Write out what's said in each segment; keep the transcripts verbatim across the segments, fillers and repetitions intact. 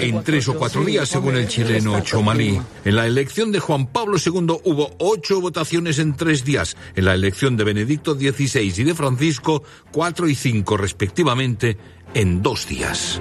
en tres o cuatro días, según el chileno Chomalí. En la elección de Juan Pablo segundo hubo ocho votaciones en tres días. En la elección de Benedicto dieciséis y de Francisco, cuatro y cinco respectivamente, en dos días.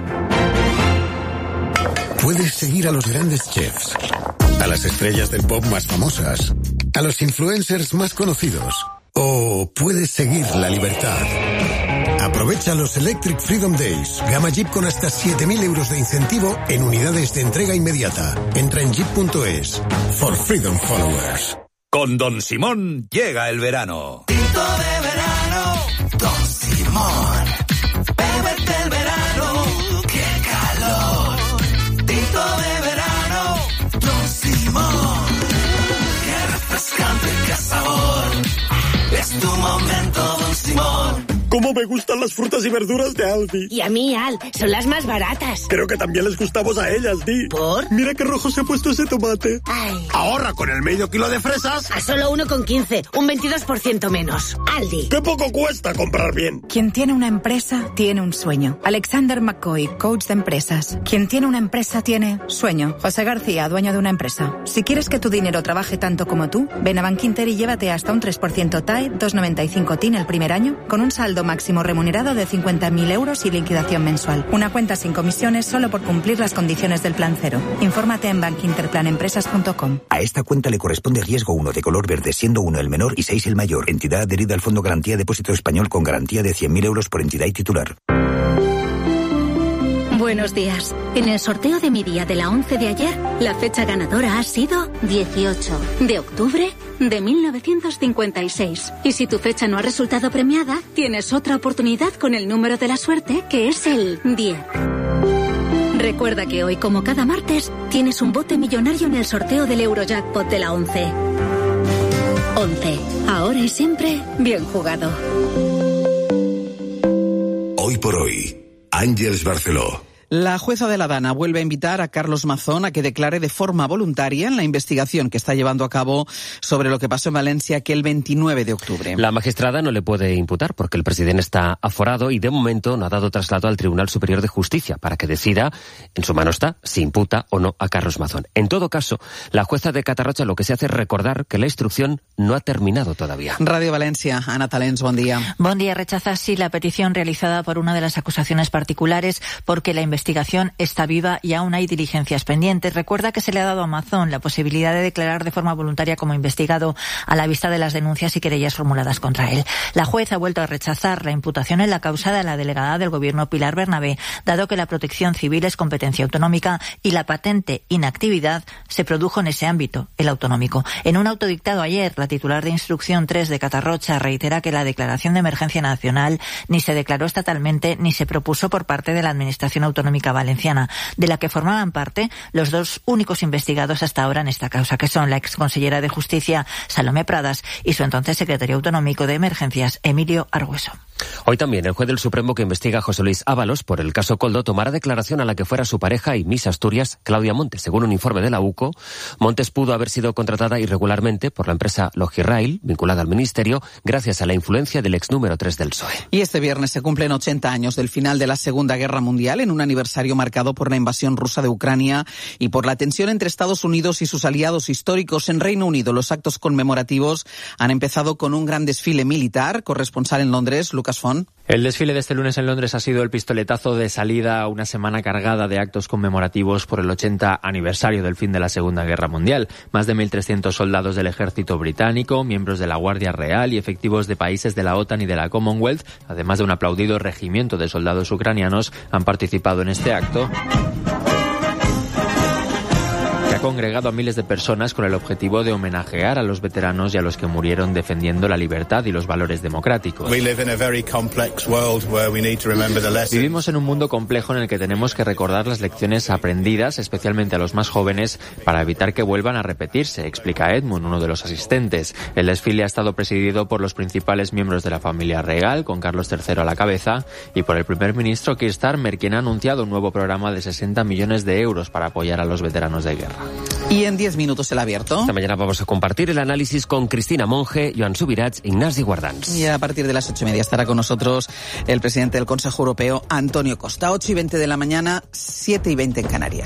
Puedes seguir a los grandes chefs, a las estrellas del pop más famosas, a los influencers más conocidos, o puedes seguir la libertad. Aprovecha los Electric Freedom Days. Gama Jeep con hasta siete mil euros de incentivo en unidades de entrega inmediata. Entra en jeep punto es. For Freedom Followers. Con Don Simón llega el verano. Tinto de verano, Don Simón. Bébete el verano, qué calor. Tinto de verano, Don Simón. Qué refrescante, qué sabor. Es tu momento, Don Simón. ¡Cómo me gustan las frutas y verduras de Aldi! Y a mí, Al, son las más baratas. Creo que también les gustamos a ellas, Di. ¿Por? Mira qué rojo se ha puesto ese tomate. Ay. Ahorra con el medio kilo de fresas a solo uno con quince, un veintidós por ciento menos. Aldi. ¡Qué poco cuesta comprar bien! Quien tiene una empresa, tiene un sueño. Alexander McCoy, coach de empresas. Quien tiene una empresa, tiene sueño. José García, dueño de una empresa. Si quieres que tu dinero trabaje tanto como tú, ven a Bankinter y llévate hasta un tres por ciento T A E, dos coma noventa y cinco T I N el primer año, con un saldo máximo remunerado de cincuenta mil euros y liquidación mensual. Una cuenta sin comisiones solo por cumplir las condiciones del plan cero. Infórmate en bankinterplanempresas punto com. A esta cuenta le corresponde riesgo uno de color verde, siendo uno el menor y seis el mayor. Entidad adherida al Fondo Garantía Depósito Español con garantía de cien mil euros por entidad y titular. Buenos días. En el sorteo de mi día de la once de ayer, la fecha ganadora ha sido dieciocho de octubre de mil novecientos cincuenta y seis. Y si tu fecha no ha resultado premiada, tienes otra oportunidad con el número de la suerte, que es el diez. Recuerda que hoy, como cada martes, tienes un bote millonario en el sorteo del Eurojackpot de la once. once. Ahora y siempre, bien jugado. Hoy por hoy, Àngels Barceló. La jueza de la Dana vuelve a invitar a Carlos Mazón a que declare de forma voluntaria en la investigación que está llevando a cabo sobre lo que pasó en Valencia aquel veintinueve de octubre. La magistrada no le puede imputar porque el presidente está aforado y de momento no ha dado traslado al Tribunal Superior de Justicia para que decida, en su mano está, si imputa o no a Carlos Mazón. En todo caso, la jueza de Catarroja lo que se hace es recordar que la instrucción no ha terminado todavía. Radio Valencia, Ana Talens, buen día. Buen día. Rechaza así la petición realizada por una de las acusaciones particulares porque la investigación está viva y aún hay diligencias pendientes. Recuerda que se le ha dado a Mazón la posibilidad de declarar de forma voluntaria como investigado a la vista de las denuncias y querellas formuladas contra él. La juez ha vuelto a rechazar la imputación en la causa de la delegada del Gobierno Pilar Bernabé, dado que la protección civil es competencia autonómica y la patente inactividad se produjo en ese ámbito, el autonómico. En un auto dictado ayer, la titular de Instrucción tres de Catarroja reitera que la declaración de emergencia nacional ni se declaró estatalmente ni se propuso por parte de la Administración Autonómica Valenciana, de la que formaban parte los dos únicos investigados hasta ahora en esta causa, que son la exconsellera de Justicia, Salomé Pradas, y su entonces secretario autonómico de Emergencias, Emilio Argüeso. Hoy también el juez del Supremo que investiga a José Luis Ábalos por el caso Coldo tomará declaración a la que fuera su pareja y Miss Asturias, Claudia Montes. Según un informe de la U C O, Montes pudo haber sido contratada irregularmente por la empresa Logirail, vinculada al Ministerio, gracias a la influencia del ex número tres del P S O E. Y este viernes se cumplen ochenta años del final de la Segunda Guerra Mundial, en un aniversario marcado por la invasión rusa de Ucrania y por la tensión entre Estados Unidos y sus aliados históricos. En Reino Unido, los actos conmemorativos han empezado con un gran desfile militar. Corresponsal en Londres, Lucas Font. El desfile de este lunes en Londres ha sido el pistoletazo de salida a una semana cargada de actos conmemorativos por el ochenta aniversario del fin de la Segunda Guerra Mundial. Más de mil trescientos soldados del ejército británico, miembros de la Guardia Real y efectivos de países de la OTAN y de la Commonwealth, además de un aplaudido regimiento de soldados ucranianos, han participado en este acto, que ha congregado a miles de personas con el objetivo de homenajear a los veteranos y a los que murieron defendiendo la libertad y los valores democráticos. Vivimos en un mundo complejo en el que tenemos que recordar las lecciones aprendidas, especialmente a los más jóvenes, para evitar que vuelvan a repetirse, explica Edmund, uno de los asistentes. El desfile ha estado presidido por los principales miembros de la familia real, con Carlos tercero a la cabeza, y por el primer ministro Keir Starmer, quien ha anunciado un nuevo programa de sesenta millones de euros para apoyar a los veteranos de guerra. Y en diez minutos el abierto. Esta mañana vamos a compartir el análisis con Cristina Monge, Joan Subirats e Ignasi Guardans. Y a partir de las ocho y media estará con nosotros el presidente del Consejo Europeo, Antonio Costa. Ocho y veinte de la mañana, siete y veinte en Canarias.